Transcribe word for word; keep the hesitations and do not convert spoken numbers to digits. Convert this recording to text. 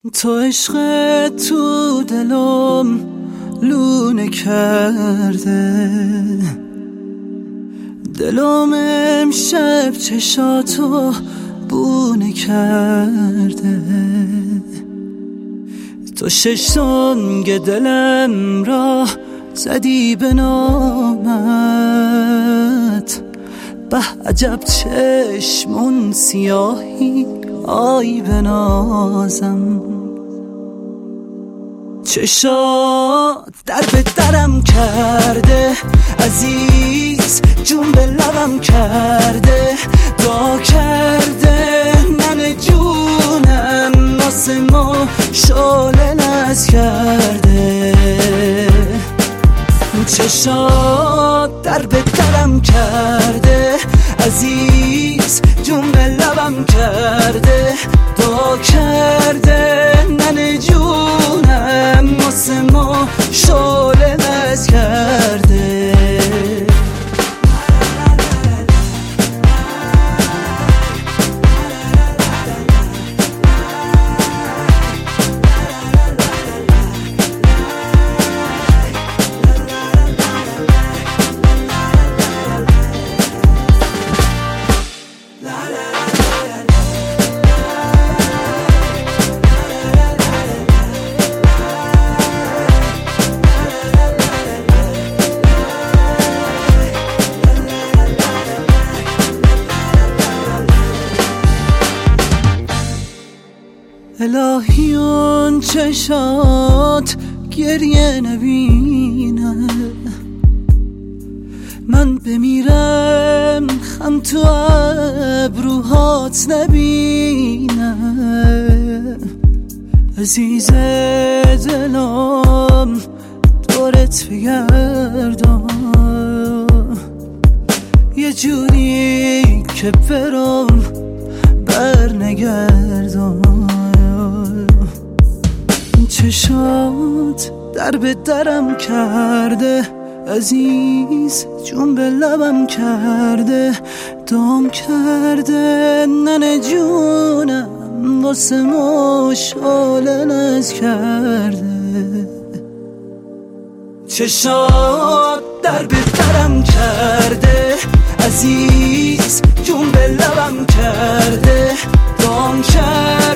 تو عشق تو دلم لونه کرده، دلم امشب چشاتو بونه کرده. تو شش سنگ دلم را زدی به نامت، به عجب چشمون سیاهی آی بنازم. چشات در به درم کرده عزیز، جون به لبم کرده، دا کرده من جونم واسه ما شعله نز کرده. چشات در به درم کرده عزیز، جون به لبم کرده، دا کرده من جونم واسه ما شعله نز کرده. الهی اون چشات گریه نبینه، من بمیرم خم تو ابروهات نبینه. عزیز دلم دورت بگردم، یه جوری که برم بر نگردم. چشات در به درم کرده عزیز، جون به لبم کرده، دام کرده ننه جونم واسه ما شعله نز کرده. چشات در به درم کرده عزیز، جون به لبم کرده، دام کرده